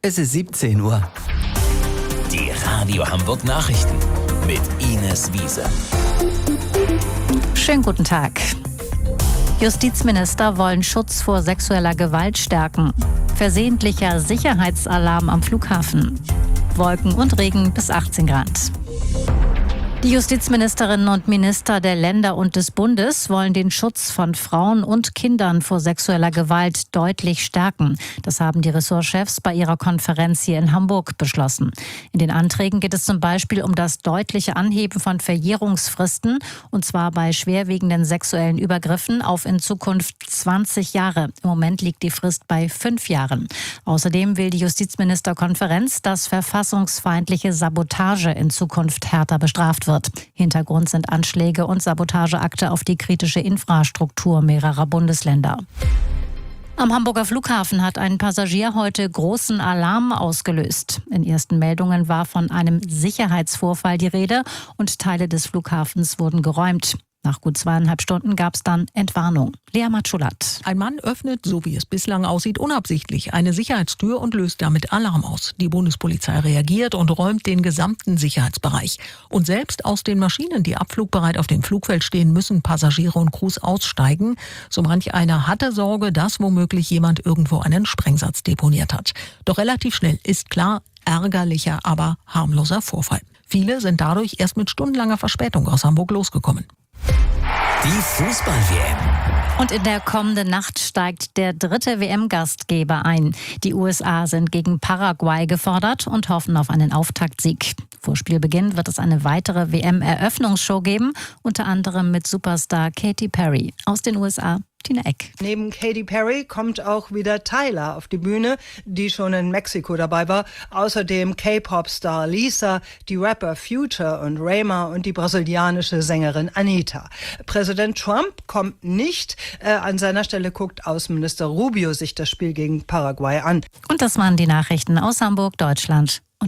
Es ist 17 Uhr. Die Radio Hamburg Nachrichten mit Ines Wiese. Schönen guten Tag. Justizminister wollen Schutz vor sexueller Gewalt stärken. Versehentlicher Sicherheitsalarm am Flughafen. Wolken und Regen bis 18 Grad. Die Justizministerinnen und Minister der Länder und des Bundes wollen den Schutz von Frauen und Kindern vor sexueller Gewalt deutlich stärken. Das haben die Ressortchefs bei ihrer Konferenz hier in Hamburg beschlossen. In den Anträgen geht es zum Beispiel um das deutliche Anheben von Verjährungsfristen, und zwar bei schwerwiegenden sexuellen Übergriffen auf in Zukunft 20 Jahre. Im Moment liegt die Frist bei 5 Jahren. Außerdem will die Justizministerkonferenz, dass verfassungsfeindliche Sabotage in Zukunft härter bestraft wird. Hintergrund sind Anschläge und Sabotageakte auf die kritische Infrastruktur mehrerer Bundesländer. Am Hamburger Flughafen hat ein Passagier heute großen Alarm ausgelöst. In ersten Meldungen war von einem Sicherheitsvorfall die Rede und Teile des Flughafens wurden geräumt. Nach gut 2,5 Stunden gab es dann Entwarnung. Lea Matschulat. Ein Mann öffnet, so wie es bislang aussieht, unabsichtlich eine Sicherheitstür und löst damit Alarm aus. Die Bundespolizei reagiert und räumt den gesamten Sicherheitsbereich. Und selbst aus den Maschinen, die abflugbereit auf dem Flugfeld stehen, müssen Passagiere und Crews aussteigen. So manch einer hatte Sorge, dass womöglich jemand irgendwo einen Sprengsatz deponiert hat. Doch relativ schnell ist klar, ärgerlicher, aber harmloser Vorfall. Viele sind dadurch erst mit stundenlanger Verspätung aus Hamburg losgekommen. Die Fußball-WM. Und in der kommenden Nacht steigt der 3. WM-Gastgeber ein. Die USA sind gegen Paraguay gefordert und hoffen auf einen Auftaktsieg. Vor Spielbeginn wird es eine weitere WM-Eröffnungsshow geben, unter anderem mit Superstar Katy Perry. Aus den USA Tina Eck. Neben Katy Perry kommt auch wieder Tyla auf die Bühne, die schon in Mexiko dabei war. Außerdem K-Pop-Star Lisa, die Rapper Future und Rema und die brasilianische Sängerin Anitta. Präsident Trump kommt nicht. An seiner Stelle guckt Außenminister Rubio sich das Spiel gegen Paraguay an. Und das waren die Nachrichten aus Hamburg, Deutschland.